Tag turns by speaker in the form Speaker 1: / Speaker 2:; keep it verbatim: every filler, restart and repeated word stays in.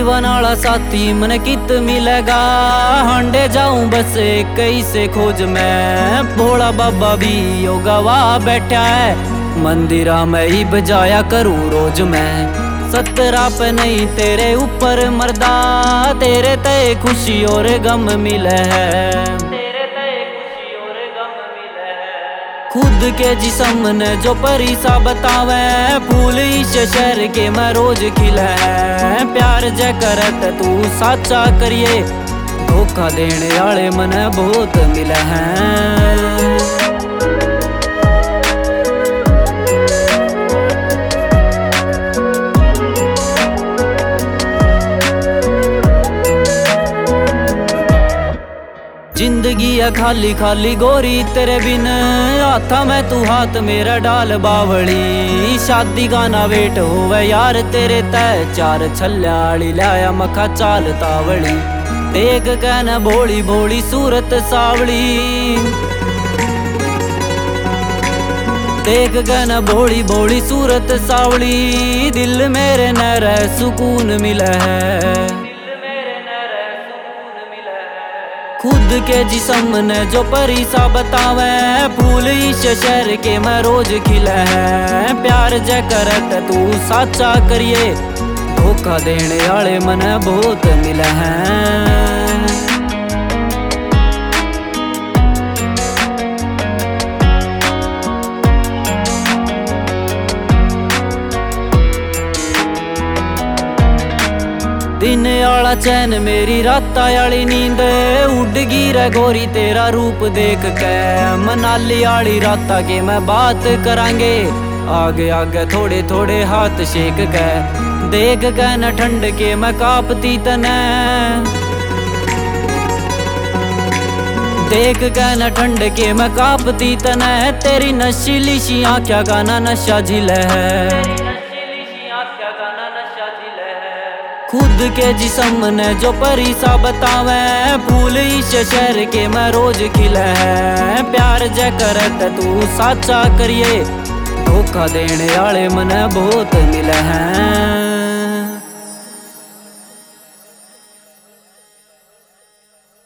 Speaker 1: जीवन आला साथी मन कित मिलेगा। हांडे जाऊं बस कैसे खोज मैं, भोला बाबा भी यो गवा बैठा है। मंदिरा में ही बजाया करूं रोज मैं, सतरा पे नहीं तेरे ऊपर मर्दा। तेरे तय खुशी और गम मिले है, तेरे तय खुशी और गम मिले है। खुद के जिस्म ने जो परी सा बतावे, फूल इस शहर के मैं रोज खिले है। प्यार जय करत तू साचा करिए, धोखा देने वाले मन बहुत मिले हैं। जिंदगी है खाली खाली गोरी तेरे बिन, हाथा में तू हाथ मेरा डाल बावली। शादी गाना वेट होवे यार तेरे तय, चार छल्याली लाया मखा चाल तावली। देख कहना भोली भोली सूरत सावली, देख कहना भोली भोली सूरत सावली। दिल मेरे न रह सुकून मिला है, खुद के जिस्म ने जो परी सा बतावे। फूल इस शहर के मैं रोज खिले है, प्यार जय करत तू साचा करिए। धोखा देने वाले मन बहुत मिले हैं। दिन आला चैन मेरी रात आली नींद, उड़गी रे गोरी तेरा रूप देख के। मनाली आली रात के मैं बात करांगे, आगे आगे थोड़े थोड़े हाथ शेक के। देख के न ठंड के मैं कापती तने, देख के न ठंड के मैं कापती तने। तेरी नशीली सी आँख्या गाना नशा झिले है, खुद के जिस्म ने जो परी सा बतावे। फूल इस शहर के मैं रोज खिले है, प्यार जय करत तू साचा करिए। धोखा देने वाले मन बहुत मिले हैं।